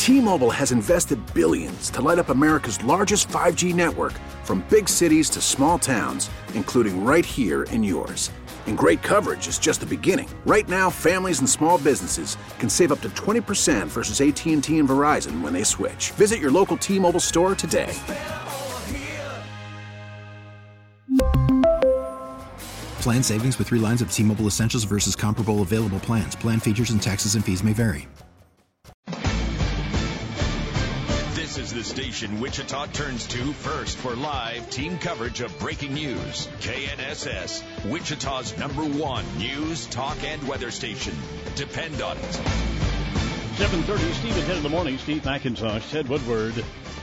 T-Mobile has invested billions to light up America's largest 5G network, from big cities to small towns, including right here in yours. And great coverage is just the beginning. Right now, families and small businesses can save up to 20% versus AT&T and Verizon when they switch. Visit your local T-Mobile store today. Plan savings with 3 lines of T-Mobile Essentials versus comparable available plans. Plan features and taxes and fees may vary. This is the station Wichita turns to first for live team coverage of breaking news. KNSS, Wichita's #1 news, talk, and weather station. Depend on it. 7:30, Steve at 10 in the morning. Steve McIntosh, Ted Woodward.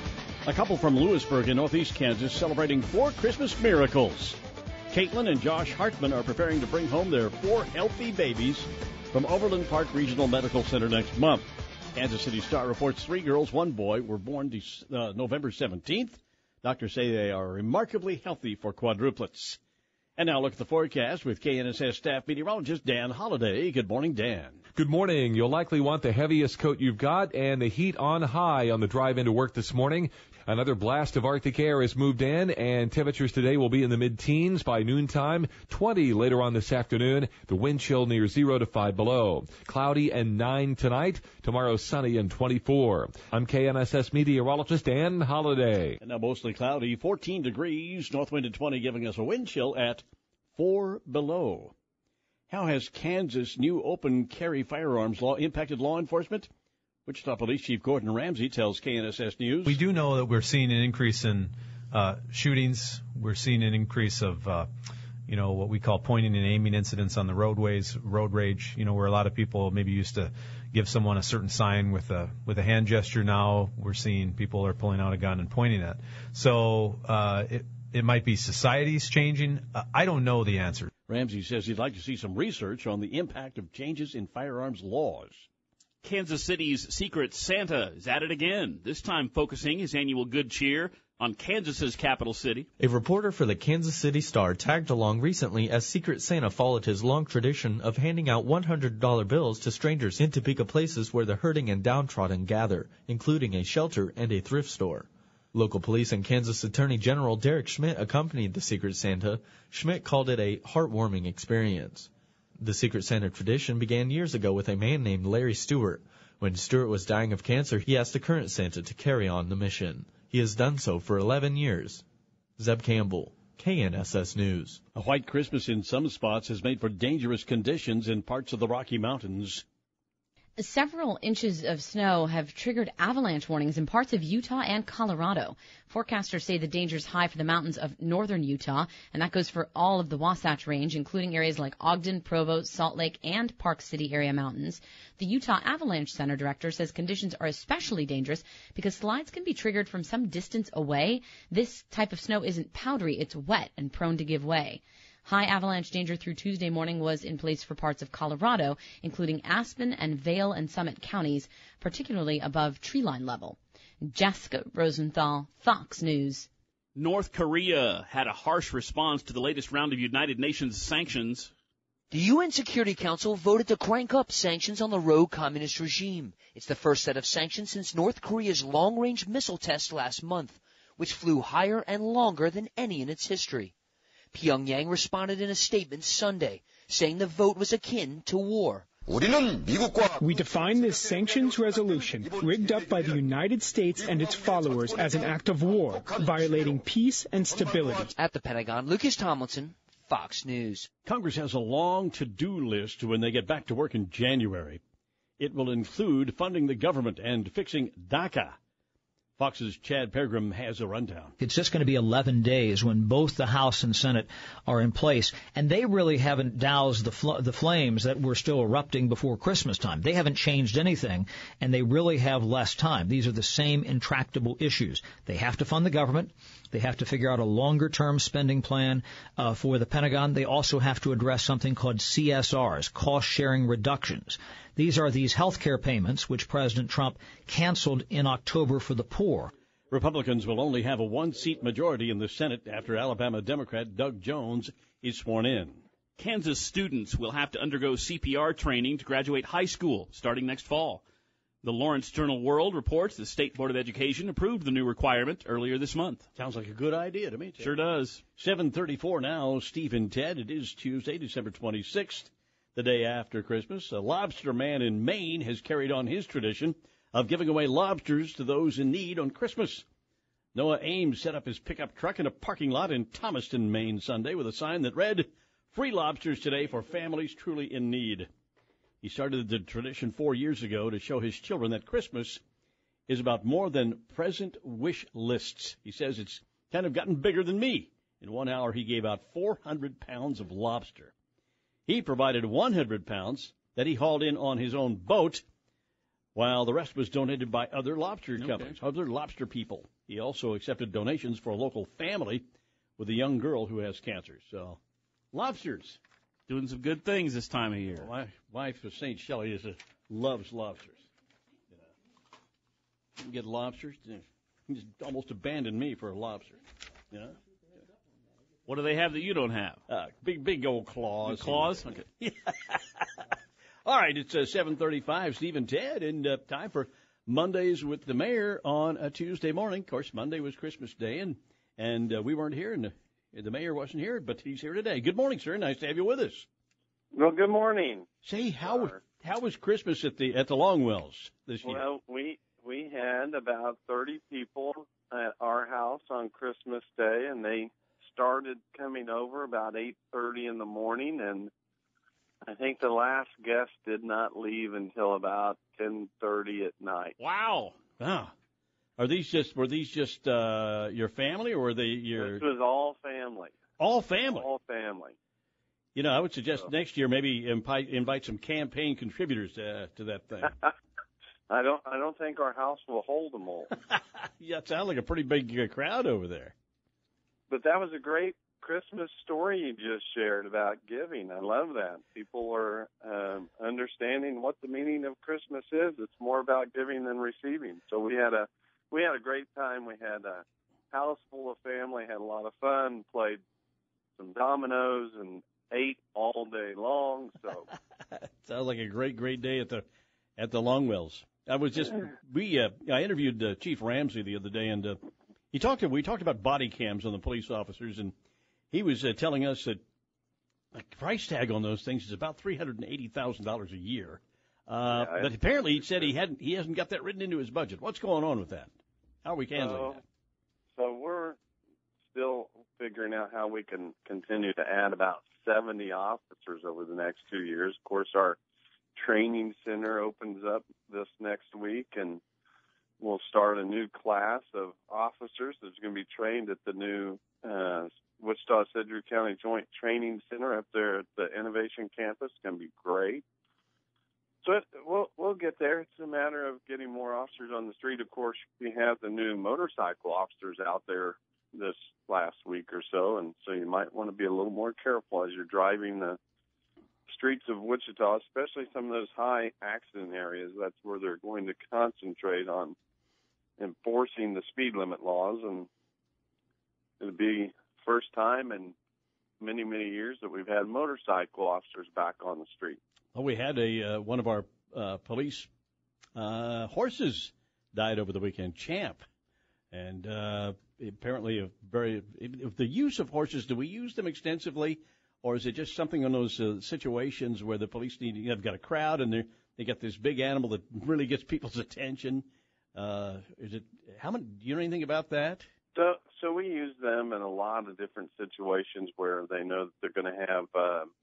A couple from Lewisburg in northeast Kansas celebrating 4 Christmas miracles. Caitlin and Josh Hartman are preparing to bring home their 4 healthy babies from Overland Park Regional Medical Center next month. Kansas City Star reports 3 girls, 1 boy were born November 17th. Doctors say they are remarkably healthy for quadruplets. And now look at the forecast with KNSS staff meteorologist Dan Holliday. Good morning, Dan. Good morning. You'll likely want the heaviest coat you've got and the heat on high on the drive into work this morning. Another blast of Arctic air has moved in, and temperatures today will be in the mid-teens by noontime, 20 later on this afternoon. The wind chill near 0 to 5 below. Cloudy and 9 tonight. Tomorrow sunny and 24. I'm KNSS meteorologist Dan Holliday. And now mostly cloudy, 14 degrees, north wind at 20, giving us a wind chill at 4 below. How has Kansas' new open carry firearms law impacted law enforcement? Wichita Police Chief Gordon Ramsey tells KNSS News. We do know that we're seeing an increase in shootings. We're seeing an increase of, what we call pointing and aiming incidents on the roadways, road rage, where a lot of people maybe used to give someone a certain sign with a hand gesture. Now we're seeing people are pulling out a gun and pointing it. So it might be society's changing. I don't know the answer. Ramsey says he'd like to see some research on the impact of changes in firearms laws. Kansas City's Secret Santa is at it again, this time focusing his annual good cheer on Kansas's capital city. A reporter for the Kansas City Star tagged along recently as Secret Santa followed his long tradition of handing out $100 bills to strangers in Topeka places where the hurting and downtrodden gather, including a shelter and a thrift store. Local police and Kansas Attorney General Derek Schmidt accompanied the Secret Santa. Schmidt called it a heartwarming experience. The Secret Santa tradition began years ago with a man named Larry Stewart. When Stewart was dying of cancer, he asked the current Santa to carry on the mission. He has done so for 11 years. Zeb Campbell, KNSS News. A white Christmas in some spots has made for dangerous conditions in parts of the Rocky Mountains. Several inches of snow have triggered avalanche warnings in parts of Utah and Colorado. Forecasters say the danger is high for the mountains of northern Utah, and that goes for all of the Wasatch Range, including areas like Ogden, Provo, Salt Lake, and Park City area mountains. The Utah Avalanche Center director says conditions are especially dangerous because slides can be triggered from some distance away. This type of snow isn't powdery, it's wet and prone to give way. High avalanche danger through Tuesday morning was in place for parts of Colorado, including Aspen and Vail and Summit counties, particularly above treeline level. Jessica Rosenthal, Fox News. North Korea had a harsh response to the latest round of United Nations sanctions. The UN Security Council voted to crank up sanctions on the rogue communist regime. It's the first set of sanctions since North Korea's long-range missile test last month, which flew higher and longer than any in its history. Pyongyang responded in a statement Sunday, saying the vote was akin to war. We define this sanctions resolution, rigged up by the United States and its followers, as an act of war, violating peace and stability. At the Pentagon, Lucas Tomlinson, Fox News. Congress has a long to-do list when they get back to work in January. It will include funding the government and fixing DACA. Fox's Chad Peregrine has a rundown. It's just going to be 11 days when both the House and Senate are in place, and they really haven't doused the flames that were still erupting before Christmas time. They haven't changed anything, and they really have less time. These are the same intractable issues. They have to fund the government. They have to figure out a longer-term spending plan for the Pentagon. They also have to address something called CSRs, cost-sharing reductions. These are these health care payments, which President Trump canceled in October for the poor. Republicans will only have a one-seat majority in the Senate after Alabama Democrat Doug Jones is sworn in. Kansas students will have to undergo CPR training to graduate high school starting next fall. The Lawrence Journal-World reports the State Board of Education approved the new requirement earlier this month. Sounds like a good idea to me, Ted. Sure does. 7:34 now, Steve and Ted. It is Tuesday, December 26th, the day after Christmas. A lobster man in Maine has carried on his tradition of giving away lobsters to those in need on Christmas. Noah Ames set up his pickup truck in a parking lot in Thomaston, Maine, Sunday with a sign that read, "Free lobsters today for families truly in need." He started the tradition 4 years ago to show his children that Christmas is about more than present wish lists. He says it's kind of gotten bigger than me. In 1 hour, he gave out 400 pounds of lobster. He provided 100 pounds that he hauled in on his own boat, while the rest was donated by other lobster companies, other lobster people. He also accepted donations for a local family with a young girl who has cancer. So, lobsters. Doing some good things this time of year. Well, my wife, St. Shelley, loves lobsters. You can get lobsters. You just almost abandoned me for a lobster. You know? What do they have that you don't have? Big old claws. Claws? Okay. All right, it's 7:35, Steve and Ted, and time for Mondays with the mayor on a Tuesday morning. Of course, Monday was Christmas Day, and we weren't here, and the mayor wasn't here, but he's here today. Good morning, sir. Nice to have you with us. Well, good morning. Say, how was Christmas at the Longwells this year? Well, we had about 30 people at our house on Christmas Day, and they started coming over about 8:30 in the morning, and I think the last guest did not leave until about 10:30 at night. Wow. Were these just your family, or were they your? This was all family. All family. All family. You know, I would suggest next year maybe invite some campaign contributors to that thing. I don't think our house will hold them all. Yeah, it sounds like a pretty big crowd over there. But that was a great Christmas story you just shared about giving. I love that. People are understanding what the meaning of Christmas is. It's more about giving than receiving. So we had a great time. We had a house full of family, had a lot of fun, played some dominoes, and ate all day long. So sounds like a great day at the Longwells. I interviewed Chief Ramsey the other day, and we talked about body cams on the police officers, and he was telling us that the price tag on those things is about $380,000 a year. But apparently he said he hasn't got that written into his budget. What's going on with that? How are we handling that? So we're still figuring out how we can continue to add about 70 officers over the next 2 years. Of course, our training center opens up this next week, and we'll start a new class of officers that's going to be trained at the new Wichita-Sedgwick County Joint Training Center up there at the Innovation Campus. It's going to be great. So we'll get there. It's a matter of getting more officers on the street. Of course, we have the new motorcycle officers out there this last week or so, and so you might want to be a little more careful as you're driving the streets of Wichita, especially some of those high accident areas. That's where they're going to concentrate on enforcing the speed limit laws, and it'll be first time in many, many years that we've had motorcycle officers back on the street. Well, we had one of our police horses died over the weekend, Champ, and apparently the use of horses. Do we use them extensively, or is it just something on those situations where the police have got a crowd and they got this big animal that really gets people's attention? Do you know anything about that? So we use them in a lot of different situations where they know that they're going to have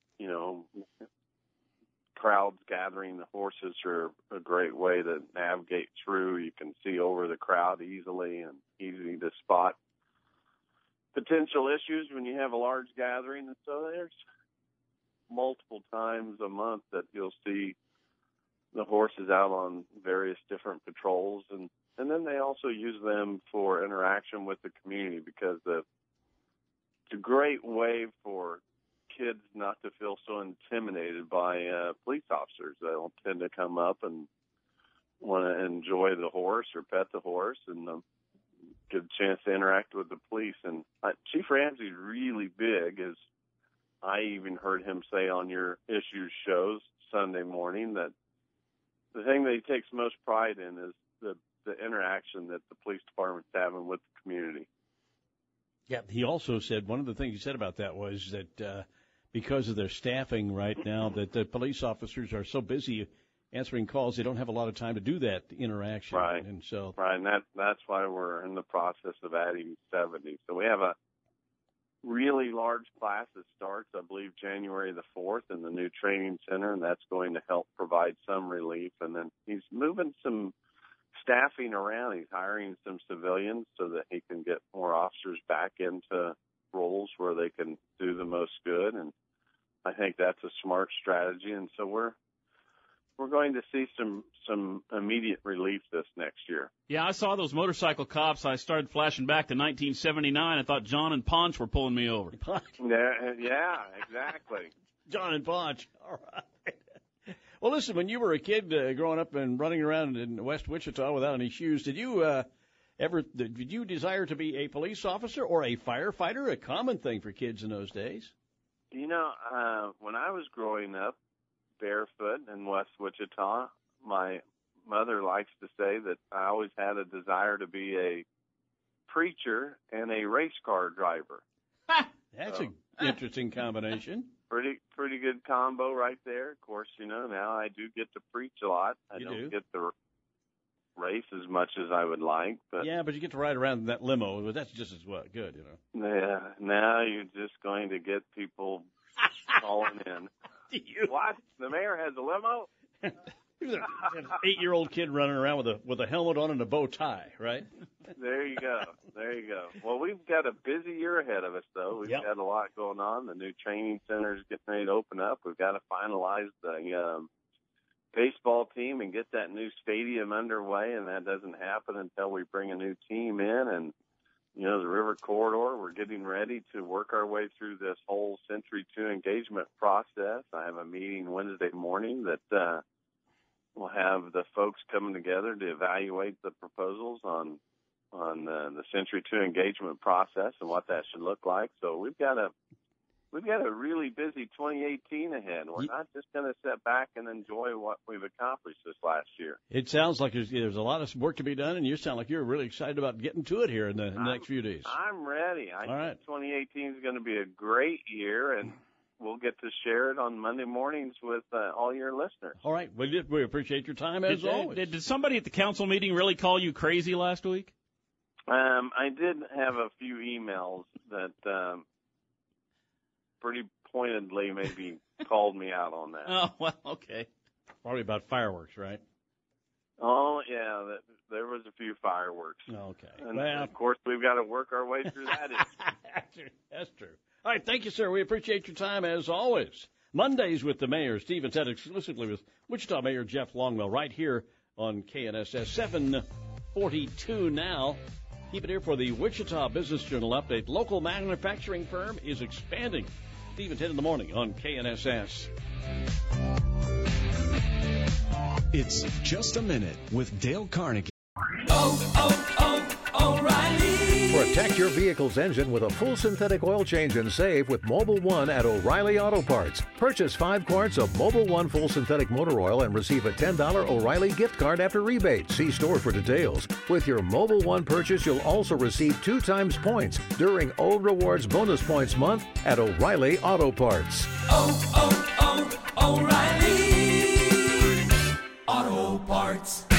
crowds gathering. The horses are a great way to navigate through. You can see over the crowd easily and easy to spot potential issues when you have a large gathering. And so there's multiple times a month that you'll see the horses out on various different patrols, and then they also use them for interaction with the community, because it's a great way for kids not to feel so intimidated by police officers. They'll tend to come up and want to enjoy the horse or pet the horse and get a chance to interact with the police. And Chief Ramsey's really big, as I even heard him say on your issues shows Sunday morning, that the thing that he takes most pride in is the interaction that the police department's having with the community. Yeah, he also said, one of the things he said about that was that because of their staffing right now, that the police officers are so busy answering calls, they don't have a lot of time to do that interaction. Right. And so, right, and that's why we're in the process of adding 70. So we have a really large class that starts, I believe, January the 4th in the new training center, and that's going to help provide some relief. And then he's moving some staffing around. He's hiring some civilians so that he can get more officers back into roles where they can do the most good. And I think that's a smart strategy. And so we're going to see some immediate relief this next year. Yeah, I saw those motorcycle cops. I started flashing back to 1979. I thought John and Ponch were pulling me over. Yeah, exactly. John and Ponch. All right. Well, listen, when you were a kid growing up and running around in West Wichita without any shoes, did you desire to be a police officer or a firefighter? A common thing for kids in those days. You know, when I was growing up barefoot in West Wichita, my mother likes to say that I always had a desire to be a preacher and a race car driver. That's an interesting combination. Pretty good combo right there. Of course, you know, now I do get to preach a lot. I don't get to race as much as I would like. But yeah, but you get to ride around in that limo. But that's just as good, you know. Yeah, now you're just going to get people calling in. What? The mayor has a limo? An 8-year-old kid running around with a helmet on and a bow tie, right? There you go. Well, we've got a busy year ahead of us, though. We've got a lot going on. The new training center is getting ready to open up. We've got to finalize the baseball team and get that new stadium underway, and that doesn't happen until we bring a new team in. And, you know, the River Corridor, we're getting ready to work our way through this whole Century 2 engagement process. I have a meeting Wednesday morning that we'll have the folks coming together to evaluate the proposals on the Century 2 engagement process and what that should look like. So we've got a really busy 2018 ahead. We're not just going to sit back and enjoy what we've accomplished this last year. It sounds like there's a lot of work to be done, and you sound like you're really excited about getting to it here in the next few days. I'm ready. All right. 2018 is going to be a great year, and we'll get to share it on Monday mornings with all your listeners. All right. We appreciate your time, as always. Did somebody at the council meeting really call you crazy last week? I did have a few emails that pretty pointedly maybe called me out on that. Oh, well, okay. Probably about fireworks, right? Oh, yeah. There was a few fireworks. Okay. And, of course, we've got to work our way through that issue. That's true. All right, thank you, sir. We appreciate your time, as always. Mondays with the mayor, Steve and Ted, exclusively with Wichita Mayor Jeff Longwell, right here on KNSS 742 now. Keep it here for the Wichita Business Journal update. Local manufacturing firm is expanding. Steve and Ted in the morning on KNSS. It's Just a Minute with Dale Carnegie. O'Reilly. Protect your vehicle's engine with a full synthetic oil change and save with Mobil 1 at O'Reilly Auto Parts. Purchase 5 quarts of Mobil 1 full synthetic motor oil and receive a $10 O'Reilly gift card after rebate. See store for details. With your Mobil 1 purchase, you'll also receive 2 times points during O Rewards Bonus Points Month at O'Reilly Auto Parts. O'Reilly Auto Parts.